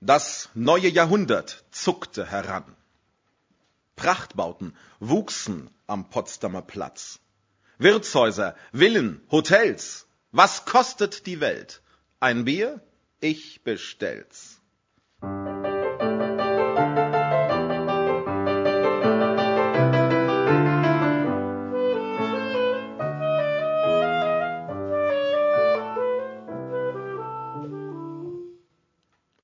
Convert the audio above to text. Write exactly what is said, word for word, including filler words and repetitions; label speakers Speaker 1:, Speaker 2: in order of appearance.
Speaker 1: Das neue Jahrhundert zuckte heran. Prachtbauten wuchsen am Potsdamer Platz. Wirtshäuser, Villen, Hotels. Was kostet die Welt? Ein Bier? Ich bestell's.